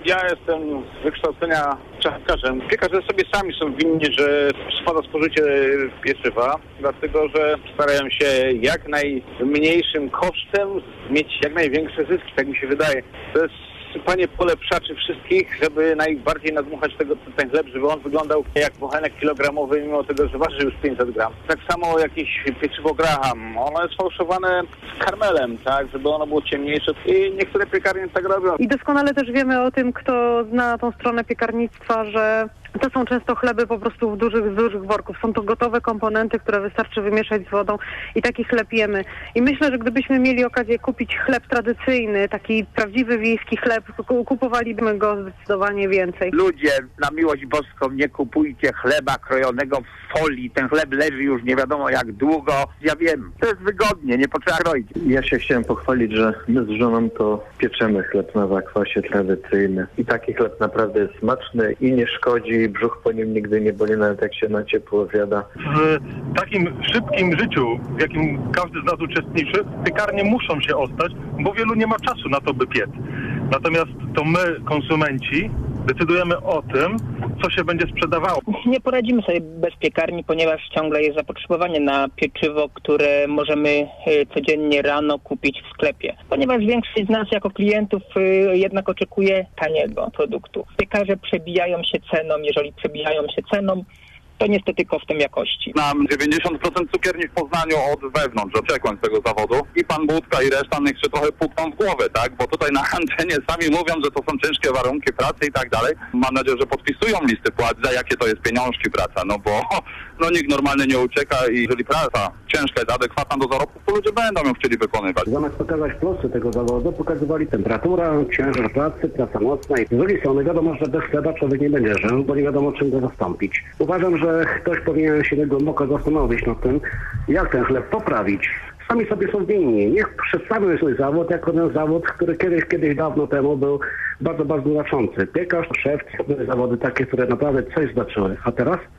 Ja jestem z wykształcenia czachkarzem. Piekarze sobie sami są winni, że spada spożycie pieczywa, dlatego że starają się jak najmniejszym kosztem mieć jak największe zyski, tak mi się wydaje. To jest sypanie polepszaczy wszystkich, żeby najbardziej nadmuchać ten chleb, żeby on wyglądał jak bochenek kilogramowy, mimo tego, że waży już 500 gram. Tak samo jakieś pieczywo Graham, ono jest fałszowane z karmelem, tak, żeby ono było ciemniejsze i niektóre piekarnie tak robią. I doskonale też wiemy o tym, kto zna tą stronę piekarnictwa, że to są często chleby po prostu z dużych worków. Są to gotowe komponenty, które wystarczy wymieszać z wodą i taki chleb jemy. I myślę, że gdybyśmy mieli okazję kupić chleb tradycyjny, taki prawdziwy wiejski chleb, kupowalibyśmy go zdecydowanie więcej. Ludzie, na miłość boską, nie kupujcie chleba krojonego w folii. Ten chleb leży już nie wiadomo jak długo. Ja wiem, to jest wygodnie, nie potrzeba kroić. Ja się chciałem pochwalić, że my z żoną to pieczemy chleb na zakwasie tradycyjny. I taki chleb naprawdę jest smaczny i nie szkodzi. Brzuch po nim nigdy nie boli, nawet jak się na ciepło zjada. W takim szybkim życiu, w jakim każdy z nas uczestniczy, piekarnie muszą się ostać, bo wielu nie ma czasu na to, by piec. Natomiast to my, konsumenci, decydujemy o tym, co się będzie sprzedawało. Nie poradzimy sobie bez piekarni, ponieważ ciągle jest zapotrzebowanie na pieczywo, które możemy codziennie rano kupić w sklepie. Ponieważ większość z nas jako klientów jednak oczekuje taniego produktu. Piekarze przebijają się ceną, jeżeli przebijają się ceną, to niestety kosztem jakości. Mam 90% cukierni w Poznaniu od wewnątrz, oczekuję z tego zawodu. I pan Budka i reszta niech się trochę pukną w głowę, tak? Bo tutaj na antenie sami mówią, że to są ciężkie warunki pracy i tak dalej. Mam nadzieję, że podpisują listy płac, za jakie to jest pieniążki praca, no bo nikt normalnie nie ucieka i jeżeli praca ciężka jest adekwatna do zarobków, to ludzie będą ją chcieli wykonywać. Zamiast pokazać plusy tego zawodu, pokazywali temperaturę, ciężar pracy, praca nocna i z drugiej strony wiadomo, że bez chleba człowiek nie będzie żył, bo nie wiadomo czym go zastąpić. Uważam, że ktoś powinien się głęboko zastanowić nad tym, jak ten chleb poprawić. Sami sobie są winni. Niech przedstawią swój zawód jako ten zawód, który kiedyś dawno temu był bardzo, bardzo znaczący. Piekarz, szef, zawody takie, które naprawdę coś znaczyły. A teraz